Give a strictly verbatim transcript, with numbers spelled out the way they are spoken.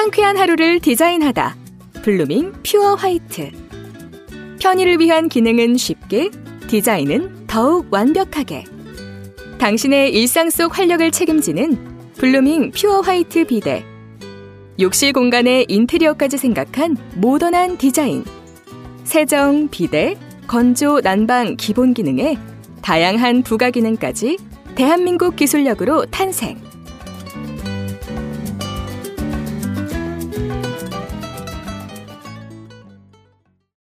상쾌한 하루를 디자인하다. 블루밍 퓨어 화이트. 편의를 위한 기능은 쉽게, 디자인은 더욱 완벽하게. 당신의 일상 속 활력을 책임지는 블루밍 퓨어 화이트 비데. 욕실 공간의 인테리어까지 생각한 모던한 디자인. 세정, 비데, 건조, 난방 기본 기능에 다양한 부가 기능까지 대한민국 기술력으로 탄생.